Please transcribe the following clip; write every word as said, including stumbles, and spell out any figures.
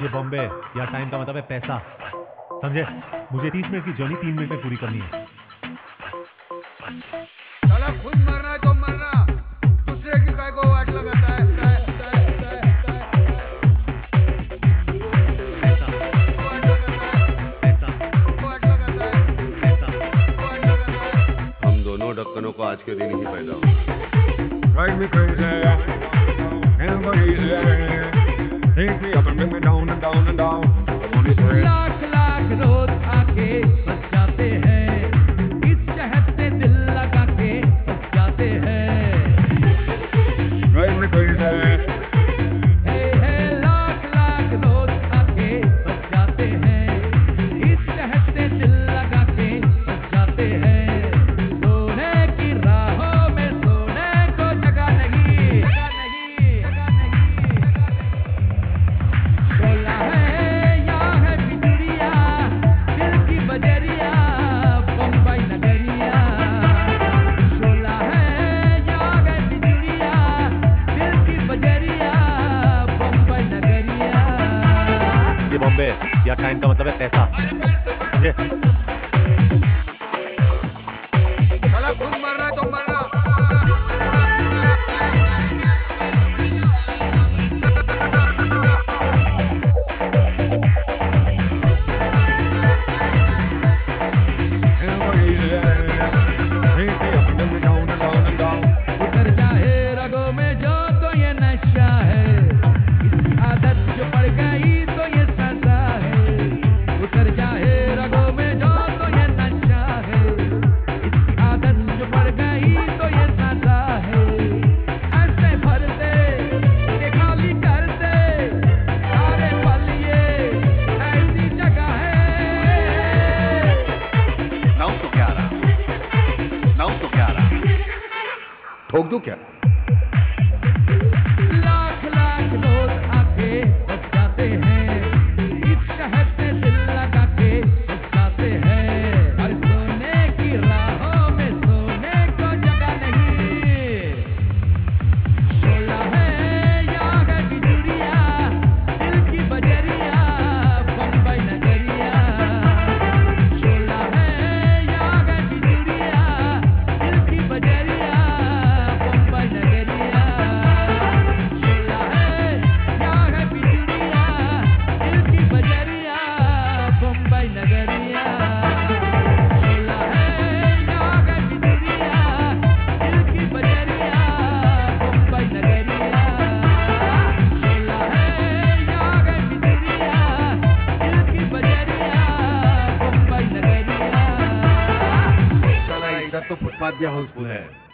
ये बॉम्बे, यहाँ टाइम का मतलब है पैसा, समझे? मुझे तीस मिनट की जर्नी तीन मिनट में पूरी करनी है। साला खुद मरना है तो मरना, दूसरे की काय को वाट लगाता है। हम दोनों ढक्कनों को आज के दिन ही पैदा हुआ। Drive me crazy, and go easy. Take me up and bring me down and down and down. Lakh lakh रोज आके बच जाते हैं, इस शहर से दिल लगा के बच जाते हैं। Drive me crazy. हे हे लाख लाख रोज आके बच जाते हैं, इस शहर से दिल लगा के बच जाते हैं। सोने की राहों में सोने को जगह नहीं, जगह नहीं, जगह नहीं। शोला है यहाँ है बिजुरिया, दिल की बजरिया, बम्बई नगरिया। शोला है यहाँ है बिजुरिया, दिल की बजरिया, बम्बई नगरिया। ये बॉम्बे, यहाँ टाइम का मतलब है पैसा, समझे? साला खुद मरना है तो मरना। And go easy. Take me up and bring me down and down and down. उतर जाए रगों में जो तो ये नशा है, इसकी आदत जो पड़ गई तो ये सजा है। उतर जाए रगों में जो तो ये नशा है, इसकी आदत जो पड़ गई तो ये सजा है। ऐसे भर दे कि खाली कर दे सारे पल, ये ऐसी जगह है। नाउ तो क्या रहा, नाउ तो क्या रहा, ठोक दूं क्या? लाख लाख रोज आके बच जाते हैं, इस शहर से दिल लगा के बच जाते हैं। और सोने की राहों में सोने को जगह नहीं। शोला है यहाँ है बिजुरिया, दिल की बजरिया, बम्बई नगरिया। शोला है यहाँ है बिजुरिया, दिल की बजरिया, बम्बई नगरिया। शोला है यहाँ है बिजुरिया, दिल की बजरिया, बम्बई नगरिया। शोला है यहाँ है बिजुरिया, दिल की बजरिया, बम्बई नगरिया। शोला है यहाँ है बिजुरिया, दिल की बजरिया, बम्बई नगरिया। साला इधर तो फुटपाथ भी हाउसफुल है।